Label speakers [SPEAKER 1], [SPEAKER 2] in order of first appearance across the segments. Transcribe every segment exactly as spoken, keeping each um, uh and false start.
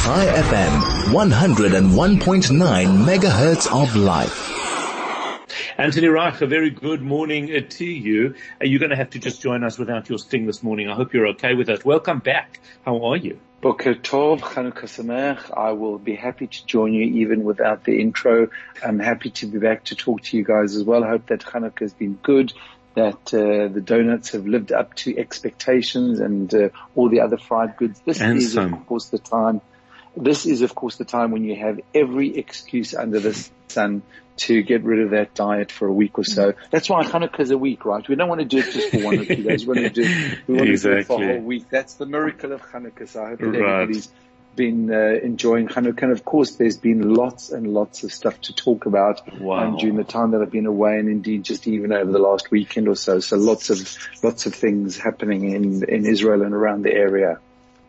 [SPEAKER 1] Chai F M, one oh one point nine megahertz of life.
[SPEAKER 2] Anthony Reich, a very good morning uh, to you. Uh, you're going to have to just join us without your sting this morning. I hope you're okay with that. Welcome back. How are you?
[SPEAKER 3] Boker Tov, Chanukah Sameach. I will be happy to join you even without the intro. I'm happy to be back to talk to you guys as well. I hope that Chanukah has been good, that uh, the donuts have lived up to expectations and uh, all the other fried goods. This
[SPEAKER 2] and
[SPEAKER 3] is,
[SPEAKER 2] some.
[SPEAKER 3] of course, the time. This is, of course, the time when you have every excuse under the sun to get rid of that diet for a week or so. That's why Hanukkah is a week, right? We don't want to do it just for one or two days. We want to do it, we want
[SPEAKER 2] exactly.
[SPEAKER 3] to do it for a whole week. That's the miracle of Hanukkah. So I hope that
[SPEAKER 2] right.
[SPEAKER 3] everybody's been uh, enjoying Hanukkah. And of course, there's been lots and lots of stuff to talk about
[SPEAKER 2] wow.
[SPEAKER 3] um, during the time that I've been away, and indeed just even over the last weekend or so. So lots of lots of things happening in in Israel and around the area.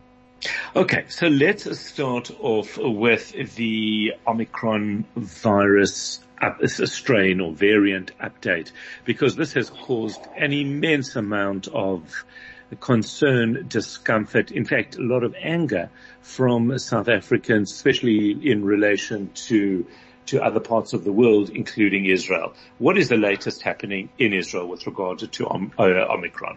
[SPEAKER 2] Okay, so let's start off with the Omicron virus up, strain or variant update, because this has caused an immense amount of concern, discomfort, in fact, a lot of anger from South Africans, especially in relation to to other parts of the world, including Israel. What is the latest happening in Israel with regard to um, uh, Omicron?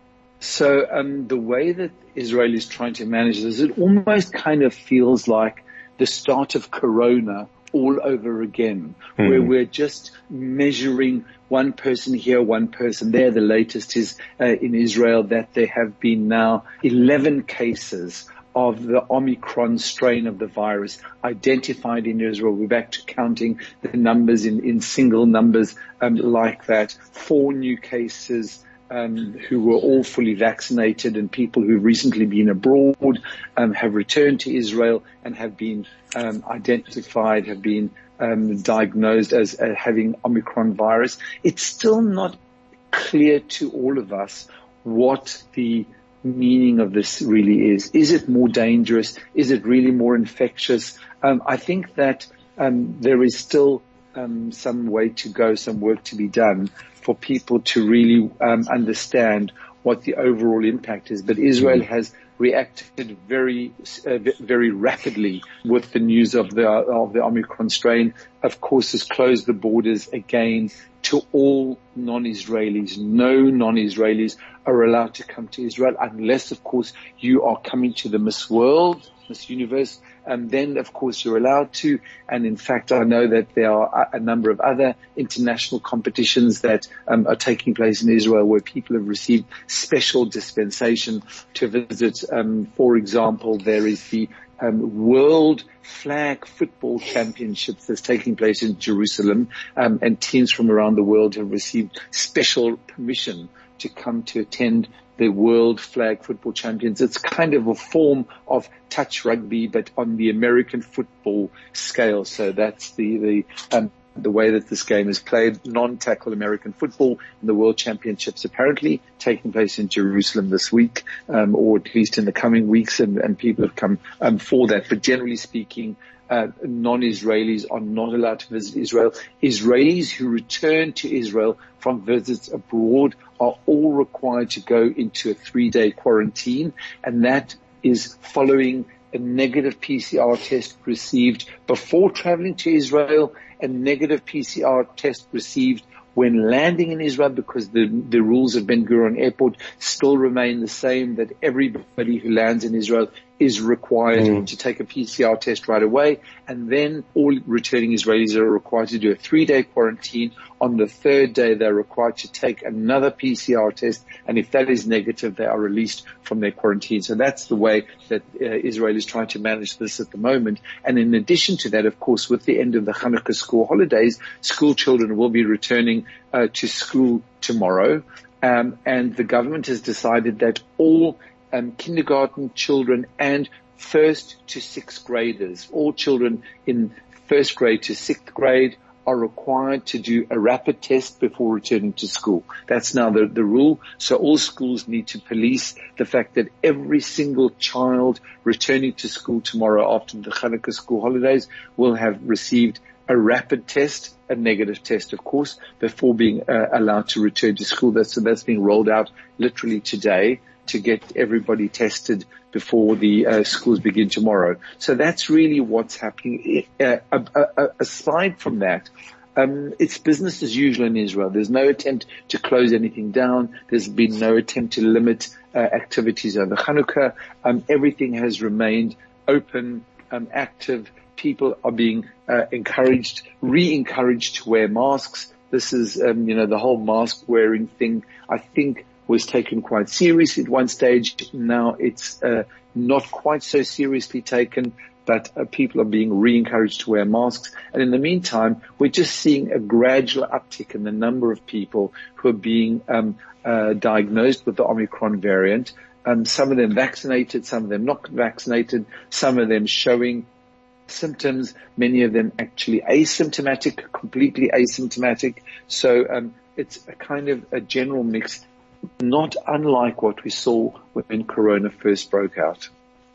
[SPEAKER 3] So um, the way that Israel is trying to manage this, it almost kind of feels like the start of Corona all over again, mm. where we're just measuring one person here, one person there. The latest is uh, in Israel that there have been now eleven cases of the Omicron strain of the virus identified in Israel. We're back to counting the numbers in, in single numbers um, like that. Four new cases Um, who were all fully vaccinated, and people who've recently been abroad um, have returned to Israel and have been um, identified, have been um, diagnosed as uh, having Omicron virus. It's still not clear to all of us what the meaning of this really is. Is it more dangerous? Is it really more infectious? Um, I think that um, there is still um, some way to go, some work to be done for people to really um, understand what the overall impact is. But Israel has reacted very, uh, very rapidly with the news of the of the Omicron strain. Of course, has closed the borders again to all non-Israelis. No non-Israelis are allowed to come to Israel unless, of course, you are coming to the Miss World, Miss Universe. And then, of course, you're allowed to. And in fact, I know that there are a number of other international competitions that um, are taking place in Israel where people have received special dispensation to visit. Um, for example, there is the um, World Flag Football Championships that's taking place in Jerusalem, um, and teams from around the world have received special permission to come to attend the World Flag Football Champions. It's kind of a form of touch rugby, but on the American football scale. So that's the, the, um, the way that this game is played, non-tackle American football, and the World Championships apparently taking place in Jerusalem this week, um, or at least in the coming weeks, and, and people have come, um, for that. But generally speaking, Uh, non-Israelis are not allowed to visit Israel. Israelis who return to Israel from visits abroad are all required to go into a three-day quarantine, and that is following a negative P C R test received before traveling to Israel, a negative P C R test received when landing in Israel, because the, the rules of Ben Gurion Airport still remain the same, that everybody who lands in Israel is required mm. to take a P C R test right away. And then all returning Israelis are required to do a three-day quarantine. On the third day, they're required to take another P C R test. And if that is negative, they are released from their quarantine. So that's the way that uh, Israel is trying to manage this at the moment. And in addition to that, of course, with the end of the Hanukkah school holidays, school children will be returning uh, to school tomorrow. Um, and the government has decided that all Um, kindergarten children and first to sixth graders, all children in first grade to sixth grade are required to do a rapid test before returning to school. That's now the, the rule. So all schools need to police the fact that every single child returning to school tomorrow after the Hanukkah school holidays will have received a rapid test, a negative test, of course, before being uh, allowed to return to school. That's, so that's being rolled out literally today. to get everybody tested before the uh, schools begin tomorrow. So that's really what's happening. Uh, uh, uh, aside from that, um, it's business as usual in Israel. There's no attempt to close anything down. There's been no attempt to limit uh, activities over Hanukkah. Um, everything has remained open, um, active. People are being uh, encouraged, re-encouraged to wear masks. This is, um, you know, the whole mask wearing thing, I think, was taken quite seriously at one stage. Now it's uh, not quite so seriously taken, but uh, people are being re-encouraged to wear masks. And in the meantime, we're just seeing a gradual uptick in the number of people who are being um, uh, diagnosed with the Omicron variant. Um, some of them vaccinated, some of them not vaccinated, some of them showing symptoms, many of them actually asymptomatic, completely asymptomatic. So um, it's a kind of a general mix, not unlike what we saw when Corona first broke out.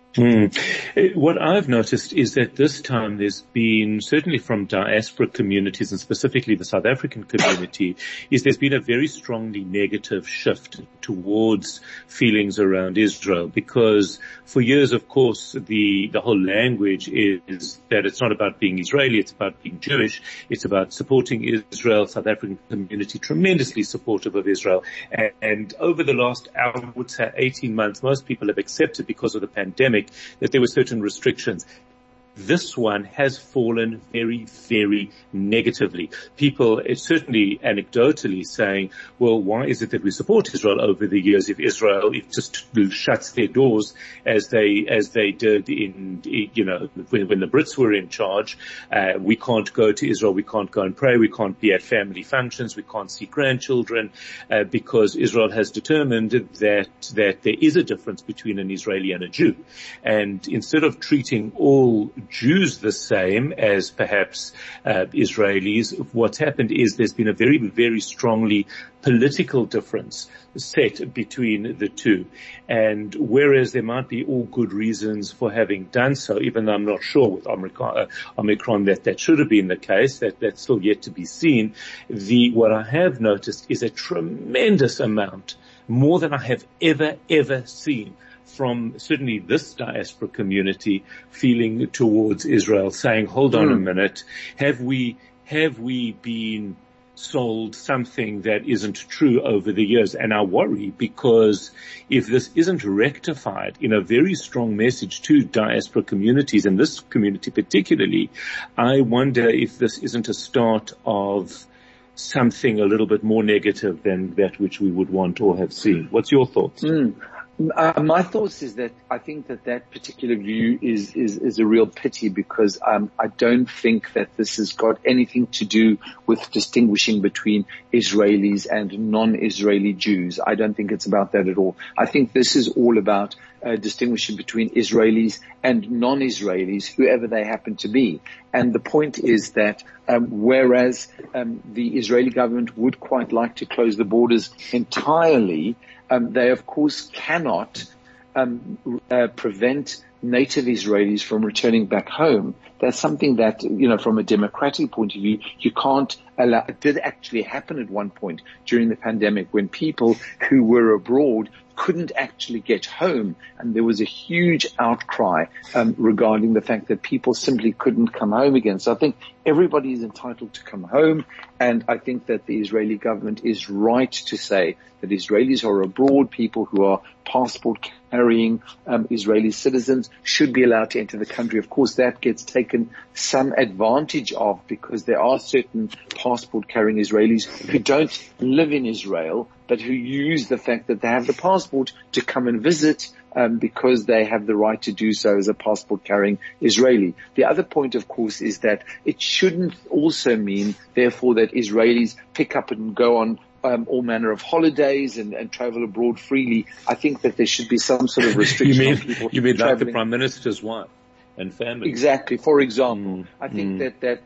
[SPEAKER 2] Mm. What I've noticed is that this time there's been, certainly from diaspora communities and specifically the South African community, is there's been a very strongly negative shift towards feelings around Israel, because for years, of course, the, the whole language is that it's not about being Israeli, it's about being Jewish, it's about supporting Israel. South African community tremendously supportive of Israel. And, and over the last, I would say, eighteen months, most people have accepted, because of the pandemic, that there were certain restrictions. This one has fallen very, very negatively. People, it's certainly anecdotally saying, well, why is it that we support Israel over the years if Israel if just shuts their doors as they, as they did in, you know, when, when the Brits were in charge? Uh, we can't go to Israel, we can't go and pray, we can't be at family functions, we can't see grandchildren, uh, because Israel has determined that, that there is a difference between an Israeli and a Jew. And instead of treating all Jews the same as perhaps uh, Israelis, what's happened is there's been a very, very strongly political difference set between the two. And whereas there might be all good reasons for having done so, even though I'm not sure with Omicron, uh, Omicron that that should have been the case, that that's still yet to be seen, the what I have noticed is a tremendous amount, more than I have ever, ever seen, from certainly this diaspora community feeling towards Israel, saying, hold on mm. a minute, have we, have we been sold something that isn't true over the years? And I worry, because if this isn't rectified in a very strong message to diaspora communities, and this community particularly, I wonder if this isn't a start of something a little bit more negative than that which we would want or have seen. What's your thoughts?
[SPEAKER 3] Mm. Uh, my thoughts is that I think that that particular view is, is, is a real pity, because um, I don't think that this has got anything to do with distinguishing between Israelis and non-Israeli Jews. I don't think it's about that at all. I think this is all about uh, distinguishing between Israelis and non-Israelis, whoever they happen to be. And the point is that um, whereas um, the Israeli government would quite like to close the borders entirely, Um, they, of course, cannot um, uh, prevent native Israelis from returning back home. That's something that, you know, from a democratic point of view, you can't allow. It did actually happen at one point during the pandemic, when people who were abroad couldn't actually get home, and there was a huge outcry um, regarding the fact that people simply couldn't come home again. So I think everybody is entitled to come home, and I think that the Israeli government is right to say that Israelis who are abroad, people who are passport-carrying um, Israeli citizens, should be allowed to enter the country. Of course, that gets taken some advantage of, because there are certain passport-carrying Israelis who don't live in Israel, but who use the fact that they have the passport to come and visit, um, because they have the right to do so as a passport-carrying Israeli. The other point, of course, is that it shouldn't also mean, therefore, that Israelis pick up and go on Um, all manner of holidays and, and travel abroad freely. I think that there should be some sort of restriction
[SPEAKER 2] you mean,
[SPEAKER 3] on people.
[SPEAKER 2] You mean
[SPEAKER 3] traveling.
[SPEAKER 2] Like the Prime Minister's wife and family?
[SPEAKER 3] Exactly. For example,
[SPEAKER 2] mm,
[SPEAKER 3] I think
[SPEAKER 2] mm.
[SPEAKER 3] that, that, that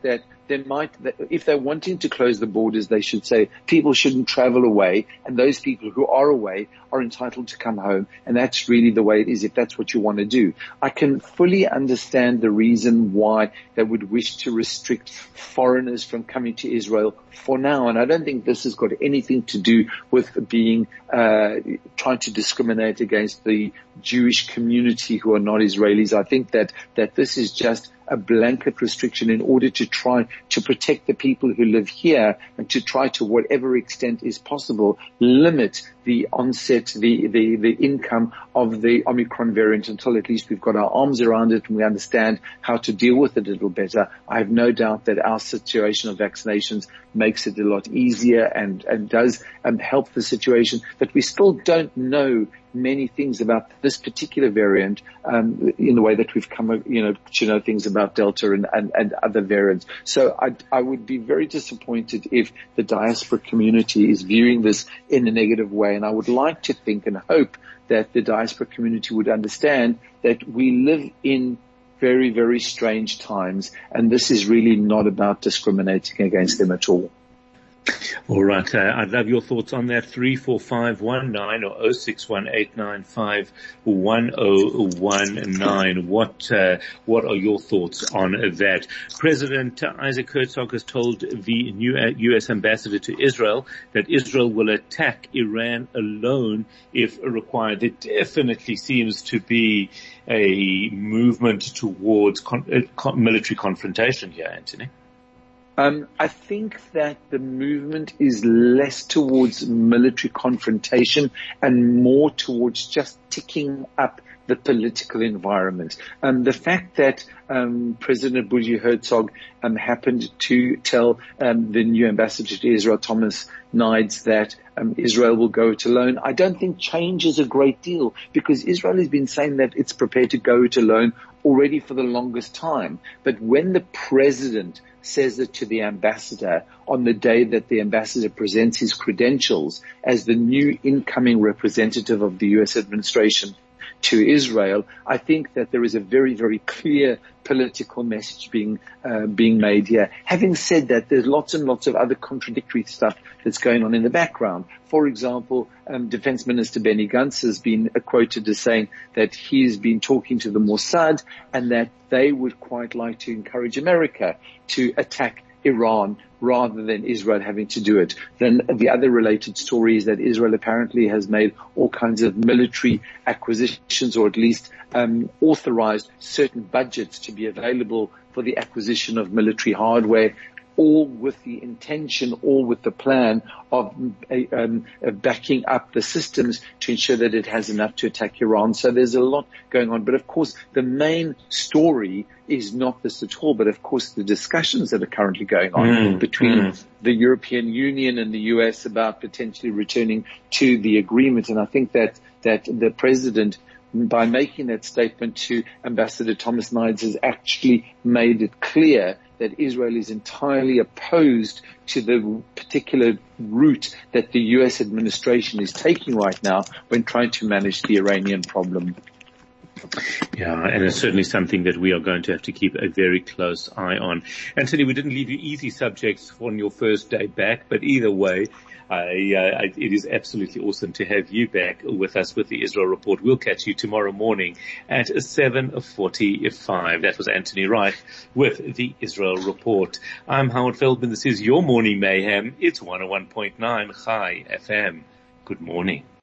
[SPEAKER 3] they might, if they're wanting to close the borders, they should say people shouldn't travel away, and those people who are away are entitled to come home, and that's really the way it is if that's what you want to do. I can fully understand the reason why they would wish to restrict foreigners from coming to Israel for now, and I don't think this has got anything to do with being uh trying to discriminate against the Jewish community who are not Israelis. I think that that this is just a blanket restriction in order to try to protect the people who live here, and to try to whatever extent is possible limit the onset, the, the, the income of the Omicron variant until at least we've got our arms around it and we understand how to deal with it a little better. I have no doubt that our situation of vaccinations makes it a lot easier and, and does um, help the situation, but we still don't know many things about this particular variant um, in the way that we've come, you know, to know things about Delta and, and, and other variants. So I, I would be very disappointed if the diaspora community is viewing this in a negative way. And I would like to think and hope that the diaspora community would understand that we live in very, very strange times, and this is really not about discriminating against them at all.
[SPEAKER 2] All right. Uh, I'd love your thoughts on that. three four five one nine or oh six one eight nine five one oh one nine. What, uh, what are your thoughts on that? President Isaac Herzog has told the new U S ambassador to Israel that Israel will attack Iran alone if required. There definitely seems to be a movement towards con- uh, con- military confrontation here, Anthony.
[SPEAKER 3] Um, I think that the movement is less towards military confrontation and more towards just ticking up the political environment. Um, the fact that um, President Bougie Herzog um, happened to tell um, the new ambassador to Israel, Thomas Nides, that um, Israel will go it alone, I don't think changes a great deal, because Israel has been saying that it's prepared to go it alone already for the longest time. But when the president says it to the ambassador on the day that the ambassador presents his credentials as the new incoming representative of the U S administration to Israel, I think that there is a very, very clear political message being uh, being made here. Having said that, there's lots and lots of other contradictory stuff that's going on in the background. For example, um, Defense Minister Benny Gantz has been uh, quoted as saying that he's been talking to the Mossad and that they would quite like to encourage America to attack Iran rather than Israel having to do it. Then the other related story is that Israel apparently has made all kinds of military acquisitions, or at least um, authorized certain budgets to be available for the acquisition of military hardware, all with the intention, all with the plan of um, backing up the systems to ensure that it has enough to attack Iran. So there's a lot going on. But of course, the main story is not this at all, but of course the discussions that are currently going on mm, between mm. the European Union and the U S about potentially returning to the agreement. And I think that, that the president, by making that statement to Ambassador Thomas Nides, has actually made it clear that Israel is entirely opposed to the particular route that the U S administration is taking right now when trying to manage the Iranian problem.
[SPEAKER 2] Yeah, and it's certainly something that we are going to have to keep a very close eye on. Anthony, we didn't leave you easy subjects on your first day back, but either way, I, uh, I, it is absolutely awesome to have you back with us with the Israel Report. We'll catch you tomorrow morning at seven forty-five. That was Anthony Wright with the Israel Report. I'm Howard Feldman. This is your Morning Mayhem. It's one oh one point nine Chai F M. Good morning.